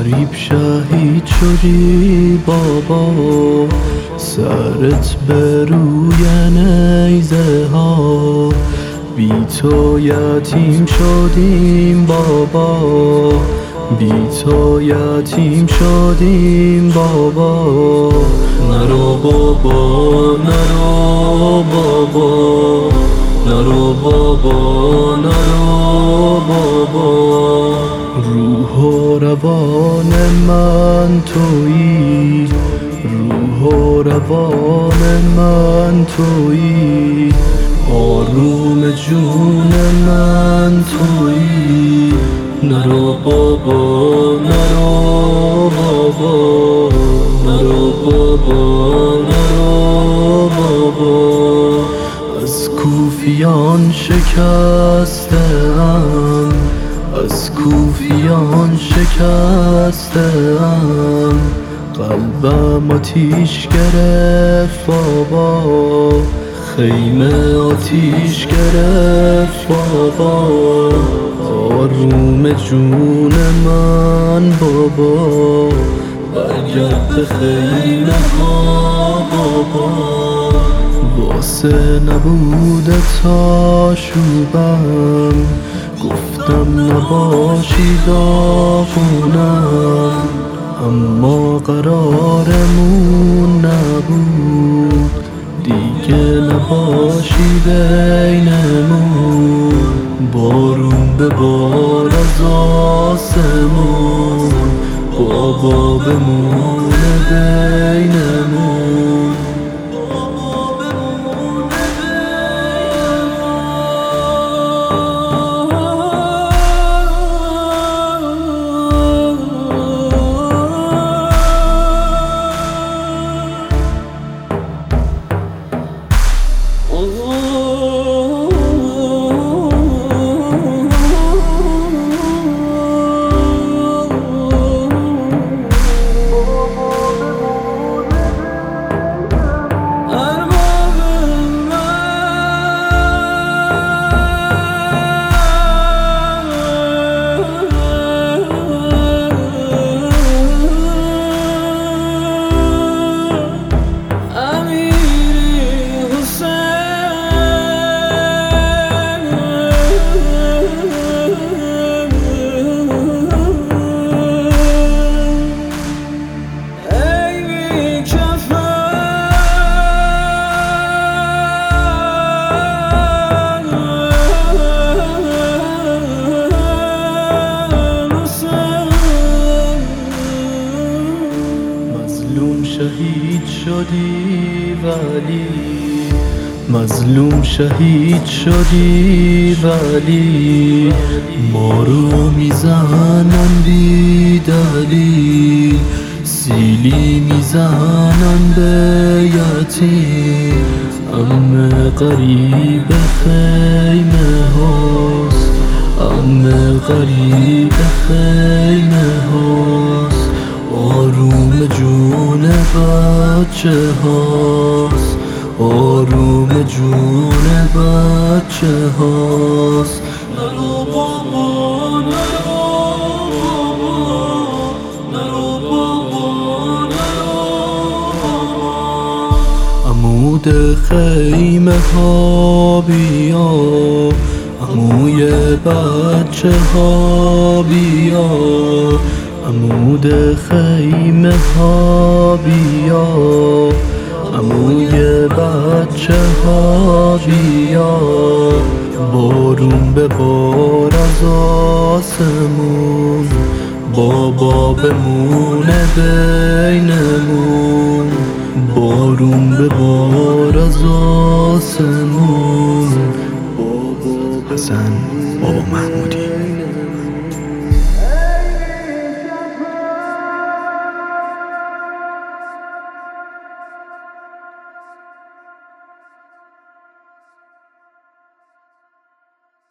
غریب شهید شدی بابا، سرت به روی نیزه ها. بی تو یتیم شدیم بابا، بی تو یتیم شدیم بابا. نرو بابا، نرو بابا، نرو بابا، نرو بابا. روح و روان من تویی، روح و روان من تویی، آروم جون من تویی. نرو بابا، نرو بابا، نرو بابا، نرو بابا. از کوفیان شکسته‌ام، از کوفیان شکسته‌ام. قلبم آتیش گرفت بابا، خیمه آتیش گرفت بابا. آروم جون من بابا، برگرد به خیمه ها بابا. واسه نبودت آشوبم، گفتم نباشی داغونم، اما قرارمون نبود دیگه نباشی بینمون. بارون به بار از آسمون، بابا بمونه بینمون. شهید شدی ولی، مظلوم شهید شدی ولی. ما رو میزنن بی دلیل، سیلی میزنن به یتیم. عمه قریب خیمه هاست، عمه قریب خیمه هاست. آروم جون بچه هاست، آروم جون بچه هاست. نرو بابا، نرو بابا، نرو بابا، نرو بابا. عمود خیمه ها بیا، عموی بچه ها بیا. عمود خیمه ها بیا، عموی بچه ها بیا. بارون به بار از آسمون، بابا بمونه بینمون. بارون به بار از آسمون، بابا. حسن بابا محمودی.